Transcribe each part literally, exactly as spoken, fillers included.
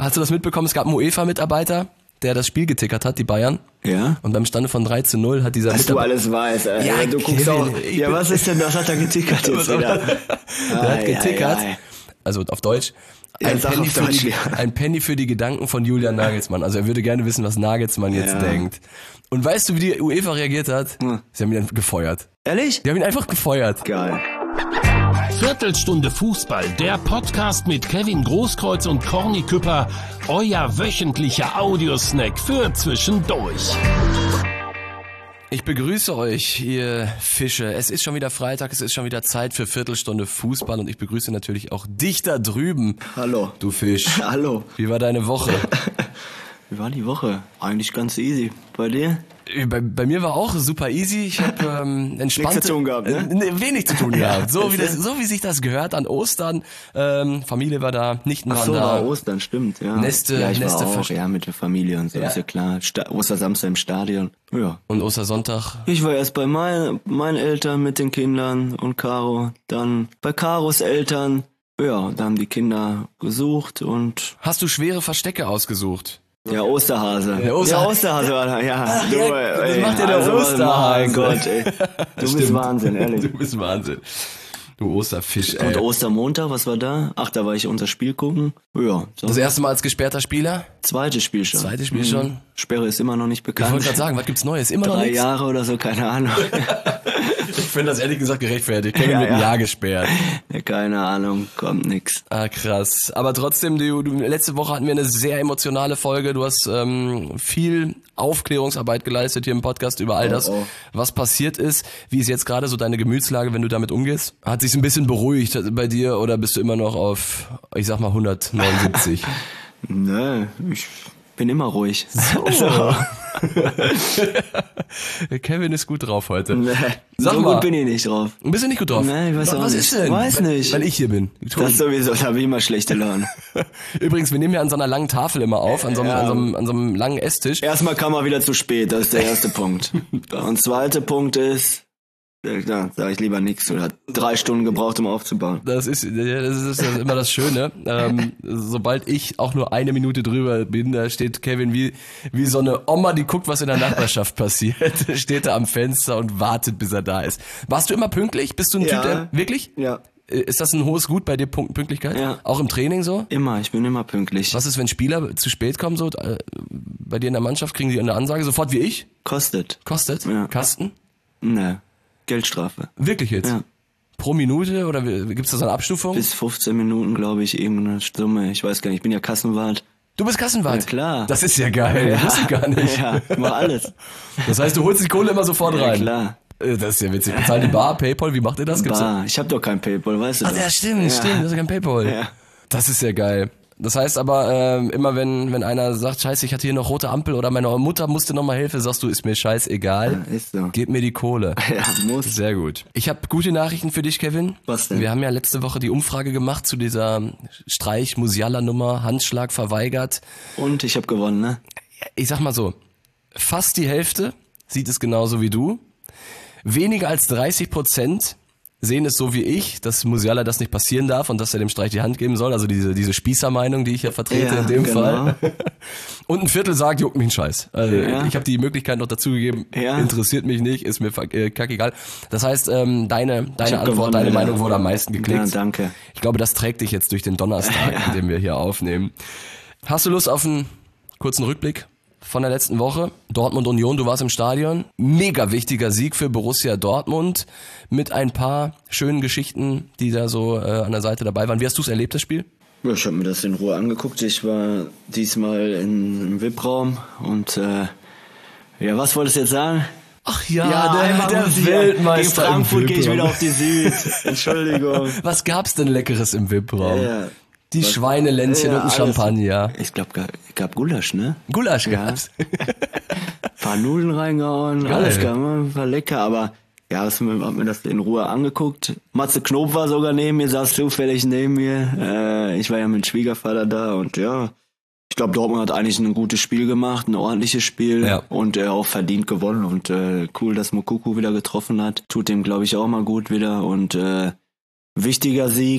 hast du das mitbekommen? Es gab einen UEFA-Mitarbeiter, der das Spiel getickert hat, die Bayern. Ja? Und beim Stande von drei zu null hat dieser Was Mitarbeiter... du alles weißt, ey. Ja, du guckst Kevin, auch. ich Ja, bin- was ist denn, was hat er getickert jetzt wieder? Der hat getickert, also auf Deutsch, Ja, ein, sag Penny auf für Deutsch, die, ja. ein Penny für die Gedanken von Julian Nagelsmann. Also er würde gerne wissen, was Nagelsmann jetzt Ja. denkt. Und weißt du, wie die UEFA reagiert hat? Hm. Sie haben ihn dann gefeuert. Ehrlich? Die haben ihn einfach gefeuert. Geil. Viertelstunde Fußball, der Podcast mit Kevin Großkreuz und Corny Küpper, euer wöchentlicher Audiosnack für zwischendurch. Ich begrüße euch, ihr Fische. Es ist schon wieder Freitag, es ist schon wieder Zeit für Viertelstunde Fußball und ich begrüße natürlich auch dich da drüben. Hallo. Du Fisch. Hallo. Wie war deine Woche? Wie war die Woche? Eigentlich ganz easy. Bei dir? Bei, bei mir war auch super easy. Ich habe ähm, entspannte, Nichts zu tun gehabt, ne? Äh, nee, wenig zu tun gehabt. So wie, das, so wie sich das gehört an Ostern. Ähm, Familie war da, Nichten Ach waren so, da. war Ostern, stimmt, ja. Neste- ja, ich Neste war auch, versch- ja, mit der Familie und so, Ja. ist ja klar. Sta- Ostersamstag im Stadion. Ja. Und Ostersonntag. Ich war erst bei mein, meinen Eltern mit den Kindern und Caro, dann bei Caros Eltern. Ja, da haben die Kinder gesucht und Hast du schwere Verstecke ausgesucht? der Osterhase. Der Osterhase. Der Osterhase war da, ja. Ach, Du, ja, das ey, macht ja der also, Osterhase. Mein Gott, ey. Du bist Stimmt. Wahnsinn, ehrlich. Du bist Wahnsinn. Du Osterfisch, ey. Und Ostermontag, was war da? Ach, da war ich unser Spiel gucken. Ja, so. Das erste Mal als gesperrter Spieler? Zweites Spiel schon. Zweites Spiel schon? Sperre ist immer noch nicht Ich bekannt. wollte gerade sagen, was gibt's Neues? Immer noch Drei nichts? Jahre oder so, keine Ahnung. Ich finde das ehrlich gesagt gerechtfertigt. Kevin Ja, mit einem ja. Jahr gesperrt. Ja, keine Ahnung, kommt nix. Ah, krass. Aber trotzdem, du, du, letzte Woche hatten wir eine sehr emotionale Folge. Du hast ähm, viel Aufklärungsarbeit geleistet hier im Podcast über all Oh, das, oh. was passiert ist. Wie ist jetzt gerade so deine Gemütslage, wenn du damit umgehst? Hat sich's ein bisschen beruhigt bei dir oder bist du immer noch auf, ich sag mal, hundertneunundsiebzig? Nö, ich bin immer ruhig. So. Kevin ist gut drauf heute. Nee, Sag so mal. gut bin ich nicht drauf. Bist du nicht gut drauf? Nee, ich weiß auch Was nicht. ist denn? Weiß Weil- nicht. Weil ich hier bin. Das sowieso, da habe ich immer schlechte Laune. Übrigens, wir nehmen ja an so einer langen Tafel immer auf, an so einem, Ja. an so einem, an so einem langen Esstisch. Erstmal kam er wieder zu spät, das ist der erste Punkt. Und zweiter Punkt ist, da sage ich lieber nichts, er hat drei Stunden gebraucht, um aufzubauen. Das ist, ja, das ist immer das Schöne. Ähm, sobald ich auch nur eine Minute drüber bin, da steht Kevin wie, wie so eine Oma, die guckt, was in der Nachbarschaft passiert. Steht da am Fenster und wartet, bis er da ist. Warst du immer pünktlich? Bist du ein Ja. Typ, der, wirklich? Ja, Äh, Ist das ein hohes Gut bei dir, Punkt- Pünktlichkeit? Ja. Auch im Training so? immer, ich bin immer pünktlich. Was ist, wenn Spieler zu spät kommen, so, äh, bei dir in der Mannschaft, kriegen die eine Ansage, sofort wie ich? Kostet? Kostet? Ja. Kasten? Ne, Geldstrafe. Wirklich jetzt? Ja. Pro Minute oder wie- gibt's da so eine Abstufung? Bis fünfzehn Minuten, glaube ich, irgendeine Summe. Ich weiß gar nicht, ich bin ja Kassenwart. Du bist Kassenwart? Ja, klar. Das ist ja geil, das wusste ich gar nicht. Ja, ich mach alles. Das heißt, du holst die Kohle immer sofort Ja, rein? klar. Äh, Das ist ja witzig. Bezahlen die Bar, Paypal, wie macht ihr das? Gibt's Bar. Ich habe doch kein Paypal, weißt du Ach doch. ja, stimmt, Ja. stimmt, das ist kein Paypal. Ja. Das ist ja geil. Das heißt aber, ähm, immer wenn wenn einer sagt, scheiße, ich hatte hier noch rote Ampel oder meine Mutter musste noch mal Hilfe, sagst du, ist mir scheißegal, Ja, ist so. gib mir die Kohle. Ja, muss. Sehr gut. Ich habe gute Nachrichten für dich, Kevin. Was denn? Wir haben ja letzte Woche die Umfrage gemacht zu dieser Streich-Musiala-Nummer, Handschlag verweigert. Und ich habe gewonnen, ne? Ich sag mal so, fast die Hälfte sieht es genauso wie du. Weniger als dreißig Prozent sehen es so wie ich, dass Musiala das nicht passieren darf und dass er dem Streich die Hand geben soll. Also diese diese Spießermeinung, die ich ja vertrete Ja, in dem genau. Fall. Und ein Viertel sagt, juckt mich ein Scheiß. Also Ja. ich habe die Möglichkeit noch dazugegeben, Ja. interessiert mich nicht, ist mir fuck- äh, kackegal. Das heißt, ähm, deine deine hab Antwort, gewonnen, deine ja. Meinung wurde am meisten geklickt. Ja, danke. Ich glaube, das trägt dich jetzt durch den Donnerstag, Ja. an dem wir hier aufnehmen. Hast du Lust auf einen kurzen Rückblick von der letzten Woche? Dortmund Union, du warst im Stadion. Mega wichtiger Sieg für Borussia Dortmund mit ein paar schönen Geschichten, die da so äh, an der Seite dabei waren. Wie hast du es erlebt, das Spiel? Ja, ich habe mir das in Ruhe angeguckt. Ich war diesmal in, im V I P-Raum und äh, ja, was wolltest du jetzt sagen? Ach ja, In Frankfurt gehe ich wieder auf die Süd. Entschuldigung. Was gab's denn Leckeres im V I P-Raum? Ja. Die Was- Schweinelänzchen Ja, und ein alles. Champagner. Ich glaube, gab, gab Gulasch, ne? Gulasch Ja. gab's. Paar Nudeln reingehauen, Geil. alles gab, war lecker, aber ja, ich hab mir das in Ruhe angeguckt. Matze Knob war sogar neben mir, saß zufällig neben mir. Äh, ich war ja mit Schwiegervater da und ja, ich glaube, Dortmund hat eigentlich ein gutes Spiel gemacht, ein ordentliches Spiel Ja. und äh, auch verdient gewonnen und äh, cool, dass Moukoko wieder getroffen hat. Tut dem, glaube ich, auch mal gut wieder und äh, wichtiger Sieg.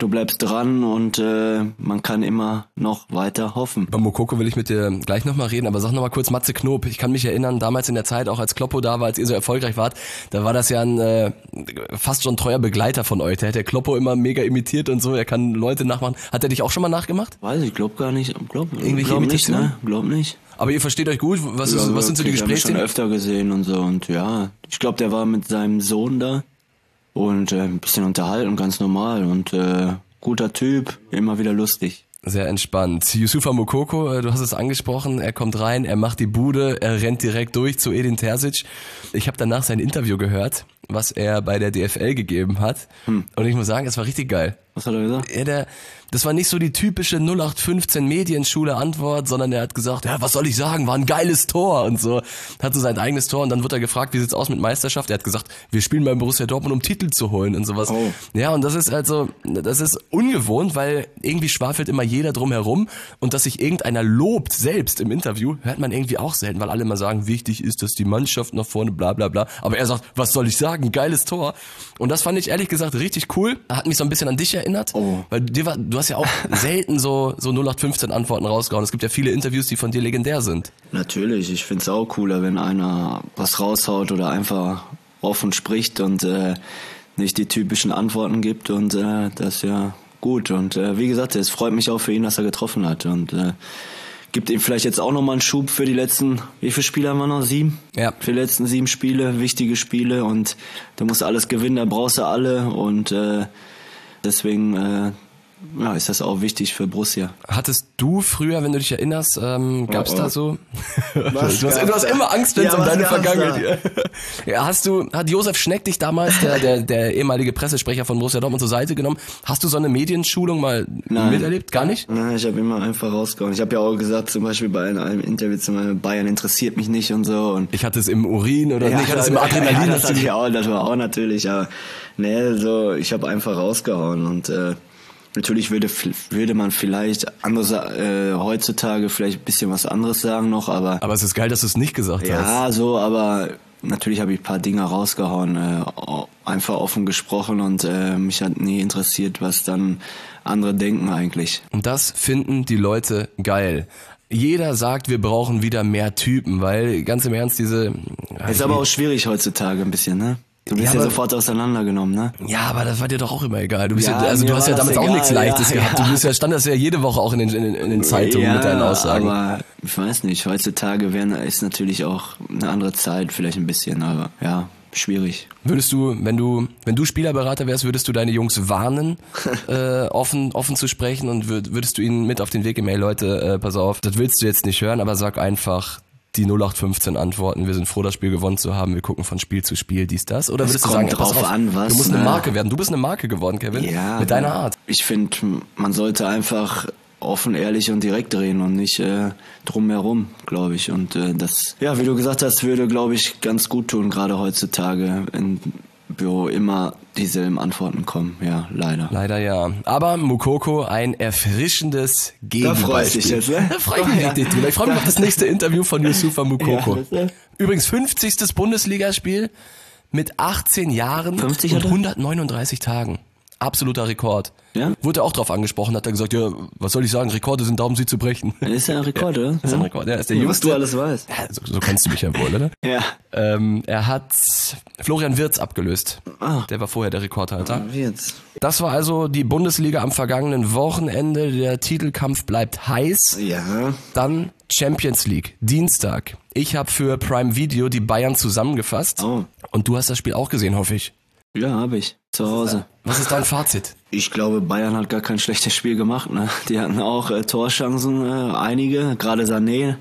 du bleibst dran und äh, man kann immer noch weiter hoffen. Bei Moukoko will ich mit dir gleich nochmal reden, aber sag nochmal kurz Matze Knob. Ich kann mich erinnern, damals in der Zeit, auch als Kloppo da war, als ihr so erfolgreich wart, da war das ja ein äh, fast schon treuer Begleiter von euch. Der hat der Kloppo immer mega imitiert und so, er kann Leute nachmachen. Hat er dich auch schon mal nachgemacht? Weiß ich, glaub gar nicht. Glaub, Irgendwelche glaub nicht, Imitationen? ne? Glaub nicht. Aber ihr versteht euch gut? Was, ist, Ja, was sind so die okay, ich hab ihn Gesprächsthemen? schon öfter gesehen und so und ja, ich glaube, der war mit seinem Sohn da und äh, ein bisschen unterhalten, ganz normal und äh, guter Typ, immer wieder lustig. Sehr entspannt. Youssoufa Moukoko, du hast es angesprochen, er kommt rein, er macht die Bude, er rennt direkt durch zu Edin Terzic. Ich habe danach sein Interview gehört, was er bei der D F L gegeben hat hm. und ich muss sagen, es war richtig geil. Was hat er gesagt? Ja, der, das war nicht so die typische null acht fünfzehn Medienschule Antwort, sondern er hat gesagt, ja, was soll ich sagen, war ein geiles Tor und so. Hat so sein eigenes Tor und dann wird er gefragt, wie sieht's aus mit Meisterschaft? Er hat gesagt, wir spielen beim Borussia Dortmund, um Titel zu holen und sowas. Oh. Ja, und das ist also, das ist ungewohnt, weil irgendwie schwafelt immer jeder drum herum und dass sich irgendeiner lobt selbst im Interview, hört man irgendwie auch selten, weil alle immer sagen, wichtig ist, dass die Mannschaft nach vorne, bla bla bla. Aber er sagt, was soll ich sagen, geiles Tor. Und das fand ich ehrlich gesagt richtig cool. Hat mich so ein bisschen an dich erinnert, oh. weil dir war, du hast ja auch selten so, so null acht fünfzehn Antworten rausgehauen. Es gibt ja viele Interviews, die von dir legendär sind. Natürlich, ich find's auch cooler, wenn einer was raushaut oder einfach offen spricht und äh, nicht die typischen Antworten gibt und äh, das ist ja gut. Und äh, wie gesagt, es freut mich auch für ihn, dass er getroffen hat und äh, gibt ihm vielleicht jetzt auch nochmal einen Schub für die letzten, wie viele Spiele haben wir noch? Sieben? Ja. Für die letzten sieben Spiele, wichtige Spiele und da musst du alles gewinnen, da brauchst du alle und äh, deswegen äh, ja, ist das auch wichtig für Borussia. Hattest du früher, wenn du dich erinnerst, ähm, gab's Oh, oh. da so? Was du, hast, du hast immer Angst, wenn es Ja, um was deine gab's Vergangenheit geht. Ja, hast du, hat Josef Schneck dich damals, der, der, der ehemalige Pressesprecher von Borussia Dortmund, zur Seite genommen? Hast du so eine Medienschulung mal Nein. miterlebt? Gar nicht? Nein, ich habe immer einfach rausgehauen. Ich habe ja auch gesagt, zum Beispiel bei einem Interview zu meinem Bayern interessiert mich nicht und so. Und Ich hatte es im Urin oder nicht, ich hatte es im Adrenalin. Ja, das, hast du- hatte ich auch, das war auch natürlich, aber nee, so, ich habe einfach rausgehauen und äh, natürlich würde würde man vielleicht andere äh, heutzutage vielleicht ein bisschen was anderes sagen noch, aber Aber es ist geil, dass du es nicht gesagt hast. ja, so, aber natürlich habe ich ein paar Dinge rausgehauen, äh, einfach offen gesprochen und äh, mich hat nie interessiert, was dann andere denken eigentlich. Und das finden die Leute geil. Jeder sagt, wir brauchen wieder mehr Typen, weil ganz im Ernst diese... Ist aber auch schwierig heutzutage ein bisschen, ne? Du bist Ja, ja, aber- sofort auseinandergenommen, ne? Ja, aber das war dir doch auch immer egal. Du bist ja, Ja, also mir du hast war ja das damals auch egal, nichts Leichtes ja, gehabt. ja. Du bist ja, standest ja jede Woche auch in den, in, in den Zeitungen ja, mit deinen Aussagen. aber ich weiß nicht, heutzutage wären, ist natürlich auch eine andere Zeit, vielleicht ein bisschen, aber ja, schwierig. Würdest du, wenn du, wenn du Spielerberater wärst, würdest du deine Jungs warnen, äh, offen, offen zu sprechen und würd, würdest du ihnen mit auf den Weg geben, ey Leute, äh, pass auf, das willst du jetzt nicht hören, aber sag einfach die null acht fünfzehn Antworten, wir sind froh, das Spiel gewonnen zu haben, wir gucken von Spiel zu Spiel, dies, das, oder Es würdest du kommt sagen, ey, pass drauf auf, an, was, du musst eine ne? Marke werden, du bist eine Marke geworden, Kevin, Ja, mit deiner Art. Ich finde, man sollte einfach offen, ehrlich und direkt reden und nicht äh, drumherum, glaube ich. Und äh, das, ja, wie du gesagt hast, würde, glaube ich, ganz gut tun, gerade heutzutage, in, wo immer dieselben Antworten kommen. Ja, leider. Leider ja. Aber Moukoko, ein erfrischendes Gegenbeispiel. Da freust du dich jetzt, ne? Da freu ich mich Ja. richtig drüber. Ich freue mich auf das nächste Interview von Youssoufa Moukoko. Ja, das ist- Übrigens fünfzigstes Bundesligaspiel mit achtzehn Jahren fünfzig und hat er? hundertneununddreißig Tagen. Absoluter Rekord. Ja? Wurde er auch drauf angesprochen, hat er gesagt, ja, was soll ich sagen, Rekorde sind da, um sie zu brechen. Das ist ja ein Rekord, oder? Das ist ein Rekord, ja, ist der Was jüngste. du alles weißt. Ja, so, so kennst du mich ja wohl, oder? Ja. Ähm, er hat Florian Wirtz abgelöst. Ah. Der war vorher der Rekordhalter. Wie jetzt? Das war also die Bundesliga am vergangenen Wochenende. Der Titelkampf bleibt heiß. Ja. Dann Champions League, Dienstag. Ich habe für Prime Video die Bayern zusammengefasst. Oh. Und du hast das Spiel auch gesehen, hoffe ich. Ja, habe ich. Zu Hause. Was ist dein Fazit? Ich glaube, Bayern hat gar kein schlechtes Spiel gemacht. Ne? Die hatten auch äh, Torchancen, äh, einige, gerade Sané.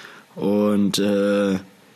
Und äh,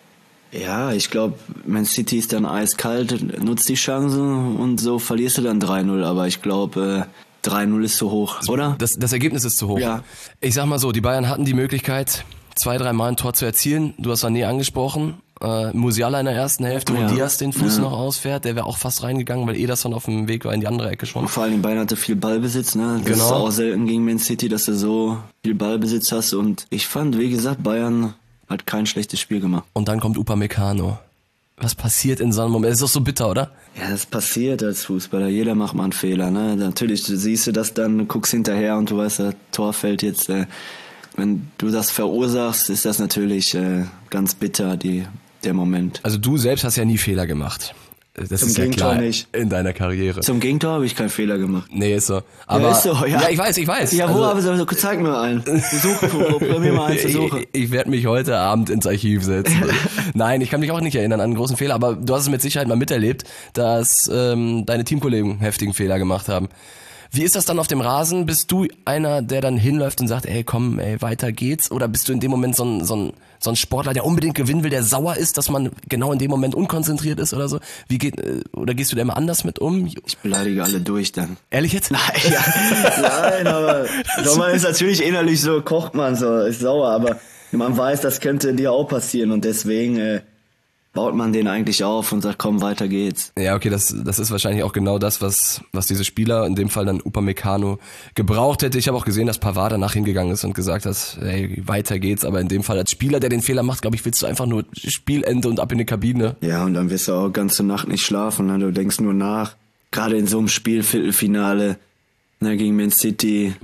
ja, ich glaube, Man City ist dann eiskalt, nutzt die Chancen und so verlierst du dann drei null. Aber ich glaube, äh, drei null ist zu hoch, oder? Das, das Ergebnis ist zu hoch. Ja. Ich sag mal so, die Bayern hatten die Möglichkeit, zwei, drei Mal ein Tor zu erzielen. Du hast Sané angesprochen. Äh, Musiala in der ersten Hälfte, wo Ja. Diaz den Fuß Ja. noch ausfährt. Der wäre auch fast reingegangen, weil Ederson auf dem Weg war in die andere Ecke schon. Und vor allem Bayern hatte viel Ballbesitz, ne? Das Genau. ist auch selten gegen Man City, dass du so viel Ballbesitz hast. Und ich fand, wie gesagt, Bayern hat kein schlechtes Spiel gemacht. Und dann kommt Upamecano. Was passiert in so einem Moment? Das ist doch so bitter, oder? Ja, das passiert als Fußballer. Jeder macht mal einen Fehler, ne? Natürlich, du siehst du das dann, guckst hinterher und du weißt, das Tor fällt jetzt. Äh, wenn du das verursachst, ist das natürlich äh, ganz bitter, die, der Moment. Also du selbst hast ja nie Fehler gemacht. Das Zum ist ja Gegentor klar nicht. in deiner Karriere. Zum Gegentor habe ich keinen Fehler gemacht. Nee, ist so. Aber, ja, ist so, ja. ja, ich weiß, ich weiß. Ja, wo also, aber so, zeig mir einen. Versuch, probier mir mal einen zu suchen. Ich, ich werde mich heute Abend ins Archiv setzen. Nein, ich kann mich auch nicht erinnern an einen großen Fehler, aber du hast es mit Sicherheit mal miterlebt, dass ähm, deine Teamkollegen einen heftigen Fehler gemacht haben. Wie ist das dann auf dem Rasen? Bist du einer, der dann hinläuft und sagt, ey, komm, ey, weiter geht's? Oder bist du in dem Moment so ein, so ein, so ein Sportler, der unbedingt gewinnen will, der sauer ist, dass man genau in dem Moment unkonzentriert ist oder so? Wie geht, oder gehst du da immer anders mit um? Ich beleidige alle durch dann. Ehrlich jetzt? Nein, ja, nein, aber so, man ist natürlich innerlich so, kocht man so, ist sauer, aber man weiß, das könnte dir auch passieren und deswegen äh, baut man den eigentlich auf und sagt, komm, weiter geht's. Ja, okay, das das ist wahrscheinlich auch genau das, was was diese Spieler, in dem Fall dann Upamecano, gebraucht hätte. Ich habe auch gesehen, dass Pavard danach hingegangen ist und gesagt hat, hey, weiter geht's. Aber in dem Fall als Spieler, der den Fehler macht, glaube ich, willst du einfach nur Spielende und ab in die Kabine. Ja, und dann wirst du auch ganze Nacht nicht schlafen, ne? Du denkst nur nach. Gerade in so einem Spiel, Viertelfinale, ne, gegen Man City,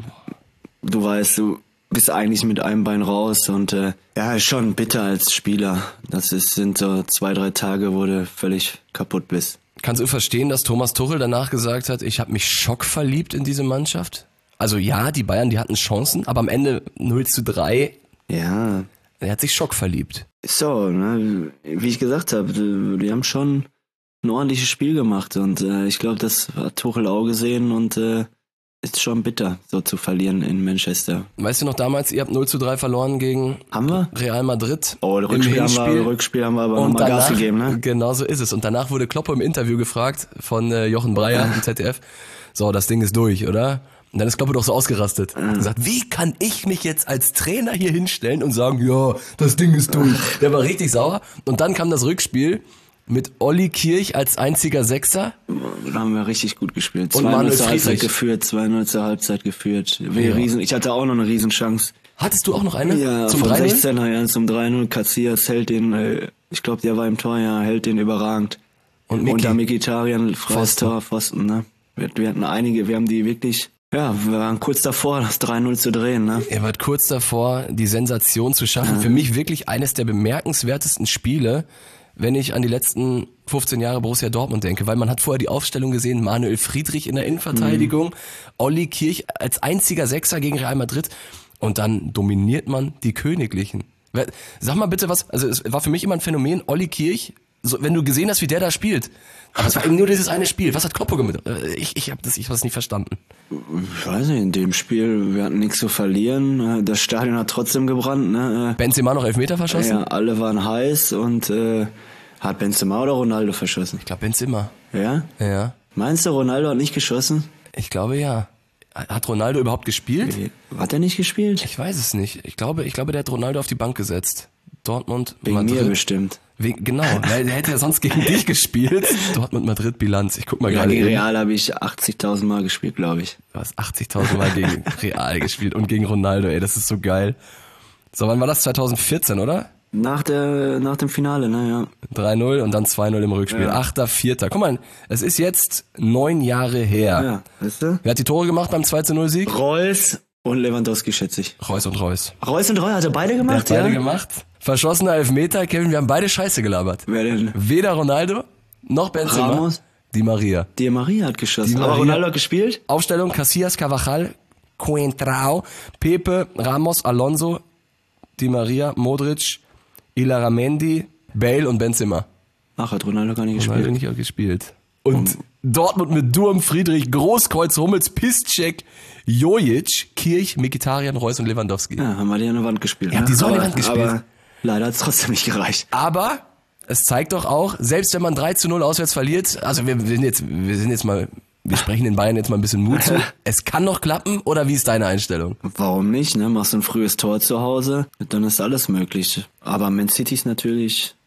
du weißt, du bist eigentlich mit einem Bein raus und äh, ja, ist schon bitter als Spieler. Das ist, sind so zwei, drei Tage, wo du völlig kaputt bist. Kannst du verstehen, dass Thomas Tuchel danach gesagt hat, ich habe mich schockverliebt in diese Mannschaft? Also ja, die Bayern, die hatten Chancen, aber am Ende null zu drei. Ja. Er hat sich schockverliebt. So, ne, wie ich gesagt habe, die haben schon ein ordentliches Spiel gemacht und äh, ich glaube, das hat Tuchel auch gesehen und äh, ist schon bitter, so zu verlieren in Manchester. Weißt du noch damals, ihr habt null zu drei verloren gegen haben wir? Real Madrid. Oh, Rückspiel haben wir, Rückspiel haben wir aber nochmal Gas gegeben, ne? Genau so ist es. Und danach wurde Kloppo im Interview gefragt von äh, Jochen Breyer im Z D F, so, das Ding ist durch, oder? Und dann ist Kloppo doch so ausgerastet. Und gesagt, wie kann ich mich jetzt als Trainer hier hinstellen und sagen, ja, das Ding ist durch. Der war richtig sauer. Und dann kam das Rückspiel mit Olli Kirch als einziger Sechser. Da haben wir richtig gut gespielt. Und zwei null Manuel zur Halbzeit Friedrich. geführt, zwei null zur Halbzeit geführt. Wir Ja. riesen, ich hatte auch noch eine Riesenchance. Hattest du auch noch eine? Ja, zum vom drei null? sechzehner ja, zum drei null. Casillas hält den, äh, ich glaube, der war im Tor, ja, hält den überragend. Und Miki. Und da Mkhitaryan, freies Pfosten. Tor, Pfosten, ne? Wir, wir hatten einige, wir haben die wirklich, ja, wir waren kurz davor, das drei null zu drehen, ne? Er war kurz davor, die Sensation zu schaffen. Ja. Für mich wirklich eines der bemerkenswertesten Spiele, wenn ich an die letzten fünfzehn Jahre Borussia Dortmund denke, weil man hat vorher die Aufstellung gesehen, Manuel Friedrich in der Innenverteidigung, mhm. Olli Kirch als einziger Sechser gegen Real Madrid und dann dominiert man die Königlichen. Sag mal bitte was, also es war für mich immer ein Phänomen, Olli Kirch, so, wenn du gesehen hast, wie der da spielt, aber es war eben nur dieses eine Spiel, was hat Kloppo gemacht? Ich, ich habe das, ich hab das nicht verstanden. Ich weiß nicht, in dem Spiel, wir hatten nichts zu verlieren, das Stadion hat trotzdem gebrannt, ne? Benzema noch Elfmeter verschossen? Ja, alle waren heiß und äh, hat Benzema oder Ronaldo verschossen? Ich glaube Benzema. Ja? Ja. Meinst du, Ronaldo hat nicht geschossen? Ich glaube ja. Hat Ronaldo überhaupt gespielt? Hat er nicht gespielt? Ich weiß es nicht. Ich glaube, ich glaube, der hat Ronaldo auf die Bank gesetzt. Dortmund, Wegen Madrid. mir bestimmt. Wegen, genau, weil der hätte ja sonst gegen dich gespielt. Dortmund, Madrid, Bilanz. Ich guck mal Ja, gerade. gegen eben. Real habe ich achtzigtausend Mal gespielt, glaube ich. Du hast achtzigtausend Mal gegen Real gespielt und gegen Ronaldo, ey, das ist so geil. So, wann war das? zwanzig vierzehn, oder? Nach der, nach dem Finale, ne, ja. drei null und dann zwei null im Rückspiel. Ja. achter vierter Guck mal, es ist jetzt neun Jahre her. Ja, weißt du? Wer hat die Tore gemacht beim zwei zu null Sieg? Reus und Lewandowski, schätze ich. Reus und Reus. Reus und Reus, hat er beide Der gemacht, hat beide ja? gemacht. Verschossener Elfmeter, Kevin, wir haben beide Scheiße gelabert. Wer denn? Weder Ronaldo noch Benzema. Ramos? Di Maria. Di Maria hat geschossen. Di Maria. Aber Ronaldo hat gespielt? Aufstellung: Casillas, Carvajal, Coentrao, Pepe, Ramos, Alonso, Di Maria, Modric, Illaramendi, Bale und Benzema. Ach, hat Ronaldo gar nicht Ronaldo gespielt. nicht auch gespielt. Und Dortmund mit Durm, Friedrich, Großkreuz, Hummels, Piszczek, Jojic, Kirch, Mkhitaryan, Reus und Lewandowski. Ja, haben wir die an der Wand gespielt. Ihr habt die so an die Wand gespielt. Aber leider hat es trotzdem nicht gereicht. Aber es zeigt doch auch, selbst wenn man drei zu null auswärts verliert, also wir, wir sind jetzt, wir sind jetzt mal, wir sprechen den Bayern jetzt mal ein bisschen Mut zu. Es kann noch klappen, oder wie ist deine Einstellung? Warum nicht, ne? Machst du ein frühes Tor zu Hause, dann ist alles möglich. Aber Man City ist natürlich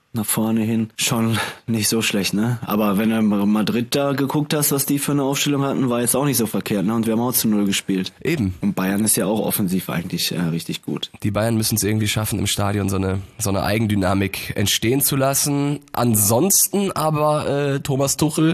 nach vorne hin schon nicht so schlecht, ne? Aber wenn du Madrid da geguckt hast, was die für eine Aufstellung hatten, war jetzt auch nicht so verkehrt, ne? Und wir haben auch zu null gespielt. Eben. Und Bayern ist ja auch offensiv eigentlich äh, richtig gut. Die Bayern müssen es irgendwie schaffen, im Stadion so eine so eine Eigendynamik entstehen zu lassen. Ansonsten aber äh, Thomas Tuchel,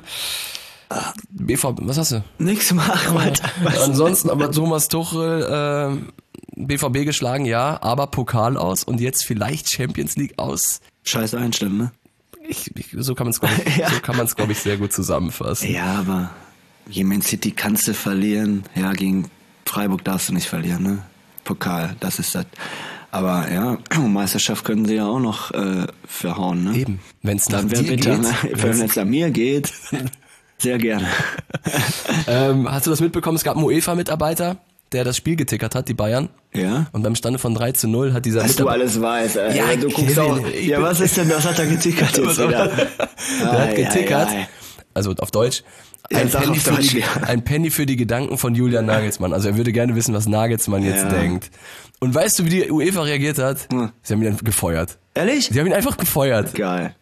B V B, was hast du? Nix machen, weiter. Ansonsten aber Thomas Tuchel, äh, B V B geschlagen, ja, aber Pokal aus und jetzt vielleicht Champions League aus. Scheiß Einstellung, ne? Ich, ich, so kann man es, glaube ich, Ja. so kann man es, glaube ich, sehr gut zusammenfassen. Ja, aber gegen Man City kannst du verlieren. Ja, gegen Freiburg darfst du nicht verlieren, ne? Pokal, das ist das. Aber ja, Meisterschaft können sie ja auch noch äh, verhauen, ne? Eben, wenn es nach Dann wäre dir bitter, geht. ne? Wenn es an mir geht, sehr gerne. ähm, hast du das mitbekommen? Es gab einen UEFA-Mitarbeiter, der das Spiel getickert hat, die Bayern. Ja? Und beim Stande von drei zu null hat dieser Was du Mitarbeiter... alles weißt, ey. Ja, Du guckst Kevin, auch. ich Ja, bin- was ist denn, was hat er getickert jetzt wieder? Der hat getickert, Ei, ei, ei. also auf Deutsch, Ja, ein, sag Penny auf für Deutsch, die, ja. ein Penny für die Gedanken von Julian Nagelsmann. Also er würde gerne wissen, was Nagelsmann jetzt Ja. denkt. Und weißt du, wie die UEFA reagiert hat? Hm. Sie haben ihn einfach gefeuert. Ehrlich? Sie haben ihn einfach gefeuert. Geil.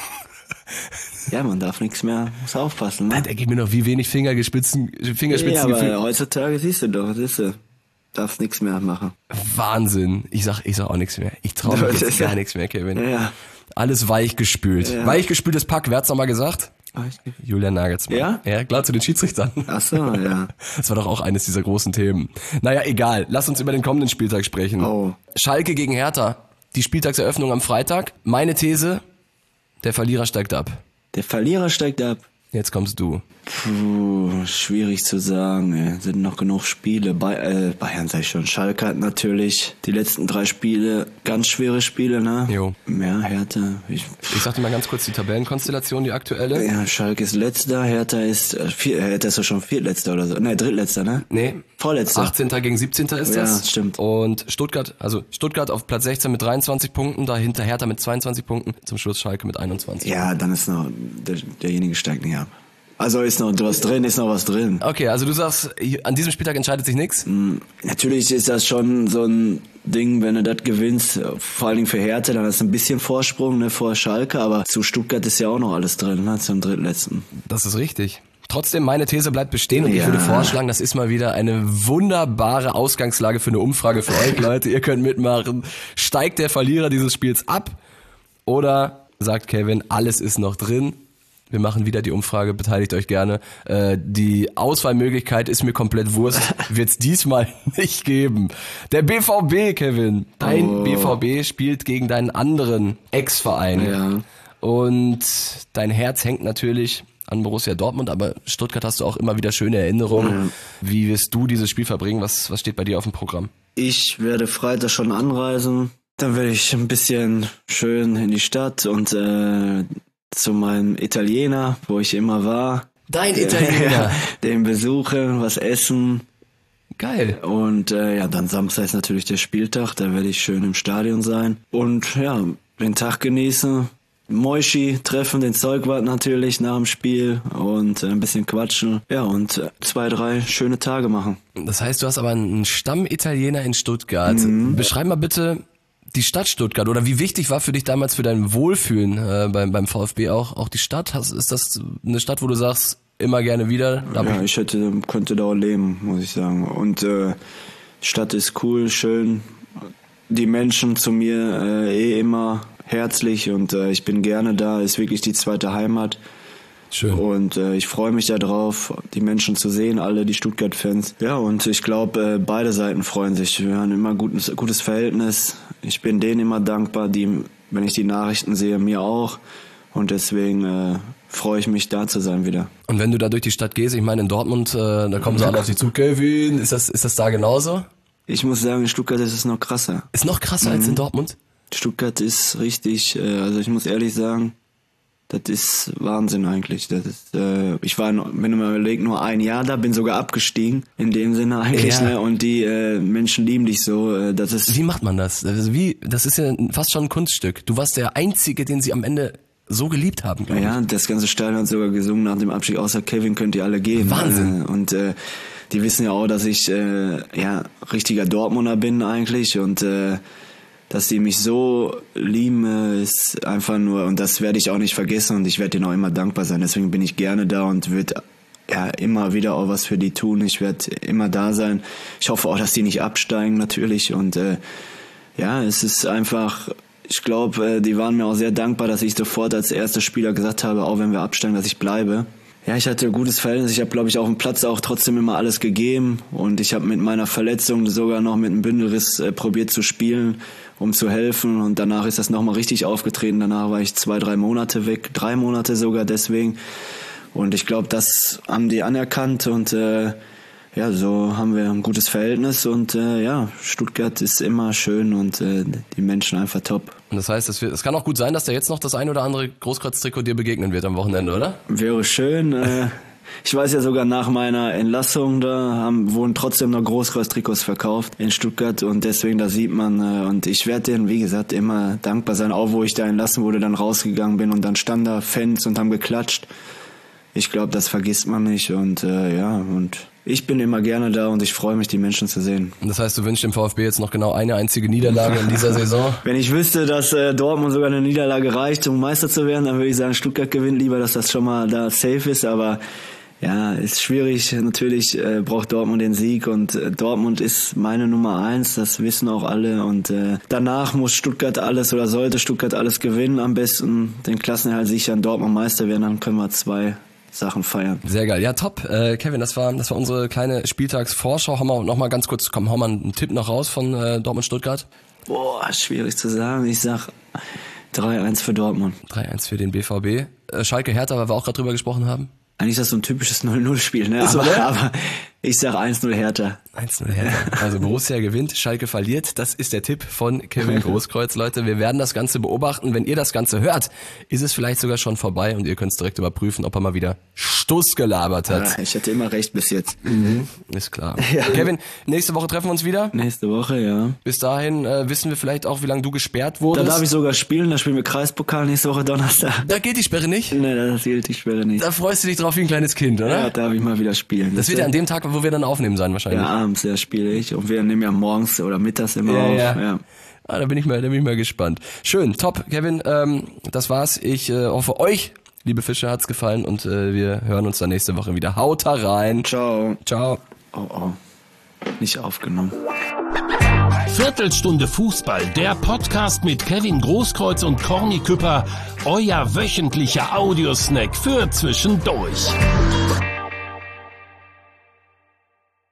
Ja, man darf nichts mehr, muss aufpassen, ne? Da geht mir noch wie wenig Fingerspitzen, Ja, Fingerspitzengefühl. aber heutzutage siehst du doch, siehst du, darfst nichts mehr machen. Wahnsinn. Ich sag, ich sag auch nichts mehr. Ich traue mich jetzt gar nichts mehr, Kevin. Ja. Alles weichgespült. Ja. Weichgespültes Pack, wer hat's nochmal gesagt? Julian Nagelsmann. Ja? Ja, klar, zu den Schiedsrichtern. Ach so, ja. Das war doch auch eines dieser großen Themen. Naja, egal. Lass uns über den kommenden Spieltag sprechen. Oh. Schalke gegen Hertha. Die Spieltagseröffnung am Freitag. Meine These, der Verlierer steigt ab. Der Verlierer steigt ab. Jetzt kommst du. Puh, schwierig zu sagen, ey. Sind noch genug Spiele. Bei, äh, Bayern sag ich schon. Schalke hat natürlich die letzten drei Spiele ganz schwere Spiele, ne? Jo. Ja, Hertha. Ich, Ich sag dir mal ganz kurz die Tabellenkonstellation, die aktuelle. ja, Schalke ist letzter, Hertha ist, äh, vier, Hertha ist doch schon viertletzter oder so. Ne, drittletzter, ne? Nee. Vorletzter. achtzehnter gegen siebzehnter ist Ja, das. stimmt. Und Stuttgart, also Stuttgart auf Platz sechzehn mit dreiundzwanzig Punkten, dahinter Hertha mit zweiundzwanzig Punkten, zum Schluss Schalke mit einundzwanzig. Ja, dann ist noch, der, derjenige steigt nicht ab. Also ist noch was drin, ist noch was drin. Okay, also du sagst, hier- an diesem Spieltag entscheidet sich nichts? Natürlich ist das schon so ein Ding, wenn du das gewinnst, vor allen Dingen für Hertha, dann hast du ein bisschen Vorsprung, ne, vor Schalke, aber zu Stuttgart ist ja auch noch alles drin, ne, zum drittletzten. Das ist richtig. Trotzdem, meine These bleibt bestehen und ich Ja. würde vorschlagen, das ist mal wieder eine wunderbare Ausgangslage für eine Umfrage für euch, Leute. Ihr könnt mitmachen. Steigt der Verlierer dieses Spiels ab oder sagt Kevin, alles ist noch drin? Wir machen wieder die Umfrage, beteiligt euch gerne. Äh, die Auswahlmöglichkeit ist mir komplett Wurst, wird es diesmal nicht geben. Der B V B, Kevin. Dein Oh. B V B spielt gegen deinen anderen Ex-Verein. Ja. Und dein Herz hängt natürlich an Borussia Dortmund, aber Stuttgart hast du auch immer wieder schöne Erinnerungen. Wie wirst du dieses Spiel verbringen? Was, was steht bei dir auf dem Programm? Ich werde Freitag schon anreisen, dann werde ich ein bisschen schön in die Stadt und äh, zu meinem Italiener, wo ich immer war. Dein Ja, den besuchen, was essen. Geil. Und äh, ja, dann Samstag ist natürlich der Spieltag, da werde ich schön im Stadion sein. Und ja, den Tag genießen, Moischi treffen, den Zeugwart natürlich nach dem Spiel und äh, ein bisschen quatschen. Ja, und äh, zwei, drei schöne Tage machen. Das heißt, du hast aber einen Stammitaliener in Stuttgart. Beschreib mal bitte die Stadt Stuttgart oder wie wichtig war für dich damals für dein Wohlfühlen äh, beim, beim VfB auch, auch die Stadt? Hast, ist das eine Stadt, wo du sagst, immer gerne wieder? Da hab Ja, ich- ich hätte, könnte da auch leben, muss ich sagen. Und äh, die Stadt ist cool, schön. Die Menschen zu mir äh, eh immer herzlich und äh, ich bin gerne da. Ist wirklich die zweite Heimat. Schön. Und äh, ich freue mich darauf, die Menschen zu sehen, alle die Stuttgart-Fans. Ja, und ich glaube, äh, beide Seiten freuen sich. Wir haben immer ein gutes, gutes Verhältnis. Ich bin denen immer dankbar, die, wenn ich die Nachrichten sehe, mir auch. Und deswegen äh, freue ich mich, da zu sein wieder. Und wenn du da durch die Stadt gehst, ich meine in Dortmund, äh, da kommen sie alle auf dich zu. Kevin, ist das, ist das da genauso? Ich muss sagen, in Stuttgart ist es noch krasser. Ist noch krasser als in Dortmund? Stuttgart ist richtig, äh, also ich muss ehrlich sagen, das ist Wahnsinn eigentlich. Das ist, äh, ich war, noch- wenn du mal überlegst, nur ein Jahr da, bin sogar abgestiegen in dem Sinne eigentlich, Ja. ne? Und die äh, Menschen lieben dich so. Äh, das ist Wie macht man das? Also wie, das ist ja fast schon ein Kunststück. Du warst der Einzige, den sie am Ende so geliebt haben, glaube ich. ja, das ganze Stadion hat sogar gesungen nach dem Abstieg, außer Kevin könnt ihr alle gehen. Wahnsinn. Äh, und äh, die wissen ja auch, dass ich äh, ja richtiger Dortmunder bin eigentlich und äh, dass die mich so lieben, ist einfach nur, und das werde ich auch nicht vergessen und ich werde denen auch immer dankbar sein. Deswegen bin ich gerne da und würde ja immer wieder auch was für die tun. Ich werde immer da sein. Ich hoffe auch, dass die nicht absteigen natürlich und äh, ja, es ist einfach, ich glaube, die waren mir auch sehr dankbar, dass ich sofort als erster Spieler gesagt habe, auch wenn wir absteigen, dass ich bleibe. Ja, ich hatte ein gutes Verhältnis. Ich habe, glaube ich, auf dem Platz auch trotzdem immer alles gegeben. Und ich habe mit meiner Verletzung sogar noch mit einem Bündelriss äh, probiert zu spielen, um zu helfen. Und danach ist das nochmal richtig aufgetreten. Danach war ich zwei, drei Monate weg, drei Monate sogar deswegen. Und ich glaube, das haben die anerkannt und äh, ja, so haben wir ein gutes Verhältnis und äh, ja, Stuttgart ist immer schön und äh, die Menschen einfach top. Und das heißt, es, wird, es kann auch gut sein, dass da jetzt noch das ein oder andere Großkreuz-Trikot dir begegnen wird am Wochenende, oder? Wäre schön. Äh, ich weiß ja sogar, nach meiner Entlassung da haben, wurden trotzdem noch Großkreuz-Trikots verkauft in Stuttgart und deswegen, da sieht man, äh, und ich werde denen, wie gesagt, immer dankbar sein, auch wo ich da entlassen wurde, dann rausgegangen bin und dann standen da Fans und haben geklatscht. Ich glaube, das vergisst man nicht und äh, ja, und ich bin immer gerne da und ich freue mich, die Menschen zu sehen. Und das heißt, du wünschst dem VfB jetzt noch genau eine einzige Niederlage in dieser Saison? Wenn ich wüsste, dass äh, Dortmund sogar eine Niederlage reicht, um Meister zu werden, dann würde ich sagen, Stuttgart gewinnt lieber, dass das schon mal da safe ist, aber ja, ist schwierig. Natürlich äh, braucht Dortmund den Sieg und äh, Dortmund ist meine Nummer eins, das wissen auch alle und äh, danach muss Stuttgart alles oder sollte Stuttgart alles gewinnen, am besten den Klassenerhalt sichern, Dortmund Meister werden, dann können wir zwei Sachen feiern. Sehr geil. Ja, top. Äh, Kevin, das war das war unsere kleine Spieltagsvorschau. Haben wir noch mal ganz kurz, komm, hau mal einen Tipp noch raus von äh, Dortmund-Stuttgart. Boah, schwierig zu sagen. Ich sag drei eins für Dortmund. drei eins für den B V B. Äh, Schalke-Hertha, weil wir auch gerade drüber gesprochen haben. Eigentlich ist das so ein typisches null null Spiel, ne? Aber, oder? aber ich sag eins null Hertha. eins null Hertha. Also Borussia gewinnt, Schalke verliert. Das ist der Tipp von Kevin Großkreuz, Leute. Wir werden das Ganze beobachten. Wenn ihr das Ganze hört, ist es vielleicht sogar schon vorbei und ihr könnt es direkt überprüfen, ob er mal wieder Stuss gelabert hat. Ja, ich hatte immer recht bis jetzt. Mhm. Ist klar. Ja. Kevin, nächste Woche treffen wir uns wieder. Nächste Woche, ja. Bis dahin äh, wissen wir vielleicht auch, wie lange du gesperrt Da wurdest. darf ich sogar spielen, da spielen wir Kreispokal nächste Woche Donnerstag. Da geht die Sperre nicht? Ne, da gilt die Sperre nicht. Da freust du dich drauf wie ein kleines Kind, oder? Ja, darf ich mal wieder spielen. Das wird ja an dem Tag, wo wir dann aufnehmen sein wahrscheinlich. Ja, abends, ja, spiele ich. Und wir nehmen ja morgens oder mittags immer Ja, auf. ja. Ja. Ah, da bin ich mal, da bin ich mal gespannt. Schön, top, Kevin. Ähm, das war's. Ich äh, hoffe, euch, liebe Fische, hat's gefallen und äh, wir hören uns dann nächste Woche wieder. Haut da rein. Ciao. Ciao. Oh, oh. Nicht aufgenommen. Viertelstunde Fußball, der Podcast mit Kevin Großkreuz und Corny Küpper, euer wöchentlicher Audiosnack für zwischendurch.